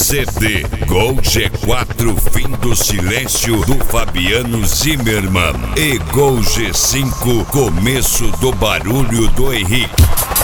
CD Gol G4 Fim do Silêncio do Fabiano Zimmermann e Gol G5 Começo do Barulho do Henrique.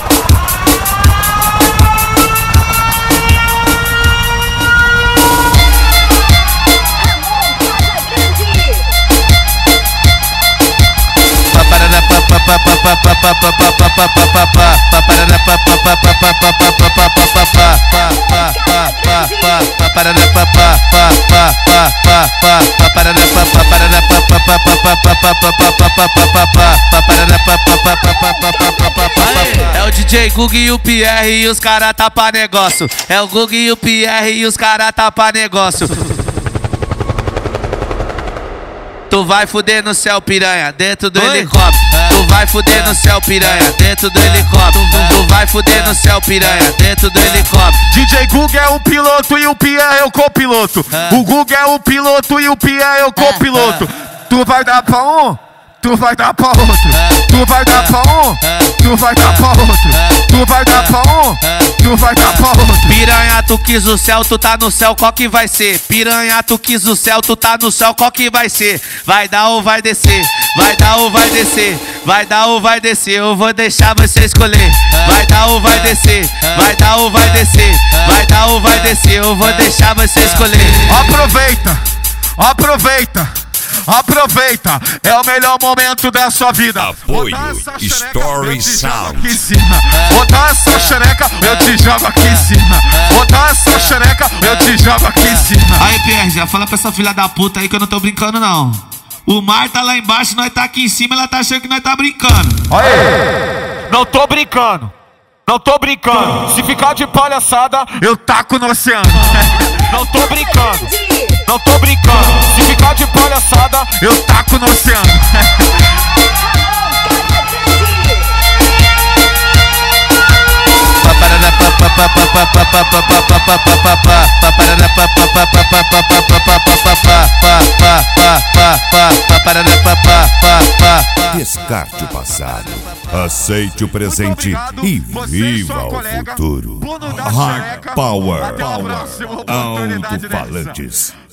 É o DJ Gug e o Pierre e os cara tá pra negócio. É o Gug e o Pierre e os cara tá pra negócio. Tu vai fuder no céu, piranha, dentro do helicóptero. Tu vai fuder no céu, piranha, dentro do helicóptero. Tu vai fuder no céu, piranha, dentro do helicóptero. DJ Gug é o piloto e o Pierre é o copiloto. O Gug é o piloto e o Pierre é o copiloto. Tu vai dar pra um, tu vai dar pra outro. Tu vai dar pra um, tu vai dar pra outro. Tu vai dar pra um, tu vai dar pra outro. Piranha, tu quis o céu, tu tá no céu, qual que vai ser? Piranha, tu quis o céu, tu tá no céu, qual que vai ser? Vai dar ou vai descer? Vai dar ou vai descer? Vai dar ou vai descer? Eu vou deixar você escolher. Vai dar ou vai descer? Vai dar ou vai descer? Vai dar ou vai descer? Eu vou deixar você escolher. Aproveita, aproveita, aproveita, é o melhor momento da sua vida. Apoio Story Sound. Botar essa xereca, eu te jogo aqui em cima. Botar essa xereca, eu te jogo aqui em cima. Aí, Pierre, já fala pra essa filha da puta aí que eu não tô brincando, não. O mar tá lá embaixo, nós tá aqui em cima, ela tá achando que nós tá brincando. Aí, não tô brincando, não tô brincando. Se ficar de palhaçada, eu taco no oceano. Não tô brincando, não tô brincando. Se ficar de palhaçada, eu taco no oceano. Descarte o passado, aceite o presente e viva o futuro. Hard Power, Alto-Falantes.